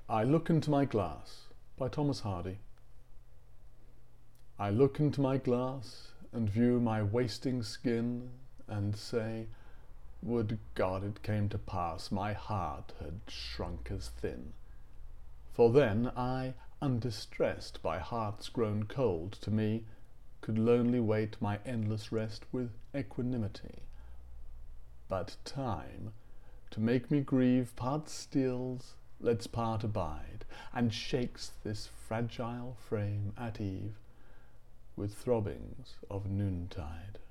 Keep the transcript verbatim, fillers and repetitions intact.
I Look into My Glass by Thomas Hardy. I look into my glass and view my wasting skin and say, would God it came to pass my heart had shrunk as thin. For then I, undistressed by hearts grown cold to me, could lonely wait my endless rest with equanimity. But time, to make me grieve, part stills, lets part abide, and shakes this fragile frame at eve with throbbings of noontide.